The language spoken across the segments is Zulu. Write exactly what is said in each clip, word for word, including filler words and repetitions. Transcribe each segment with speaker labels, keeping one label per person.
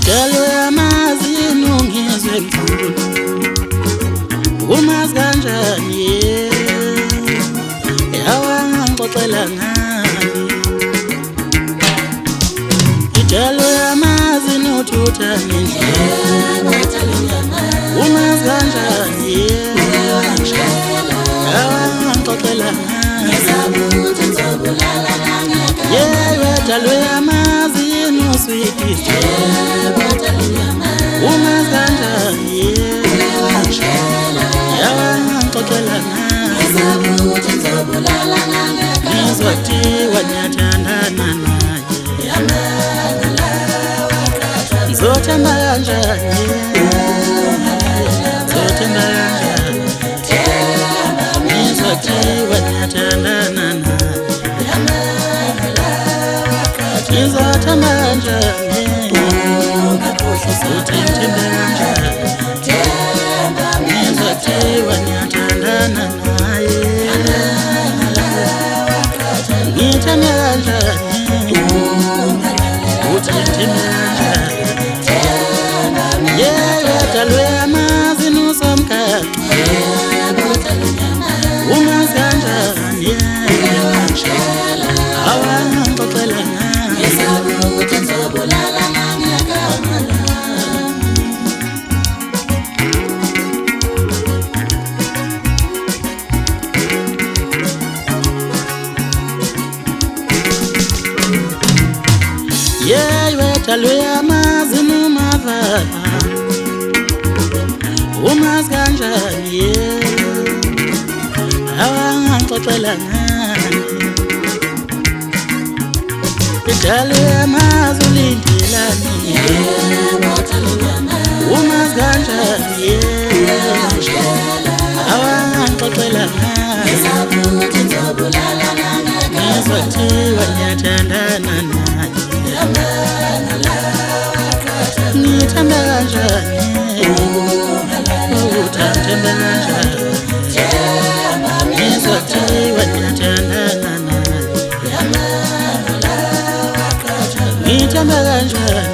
Speaker 1: Idalo yamazini ungizwe mkhulu umazi kanjani yawangixoxela ngani idalo yamazini uthutha ngendlela umazi kanjani yawangixoxela ngani yewe idalo yamazini uswitise umazi kanjani yawangixoxela ngani ngizothi wanyathandana naye ngizothemba kanjani ngizothemba kanjani ngizothi wanyathandana naye ngizothemba kanjani ngizothemba kanjani ngizothi wanyathandana naye ngithemba kanjani uthemba kanjani yewe idalo yamazini usomkhakha umazi kanjani awangixoxela ngani yewe idalo yamazini umavala umazi kanjani awangixoxela ngani idalo yamazi ulindelani umazi kanjani awangixoxela ngani ngizothi wanyathandana naye ngithemba kanjani uthemba kanjani ngizothi wanyathandana naye ngithemba kanjani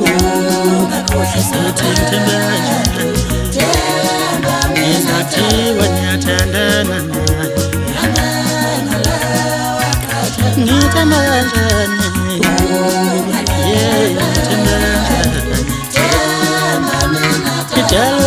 Speaker 1: uthemba kanjani ngizothi wanyathandana naye ngithemba kanjani yeah ngithemba kanjani idalo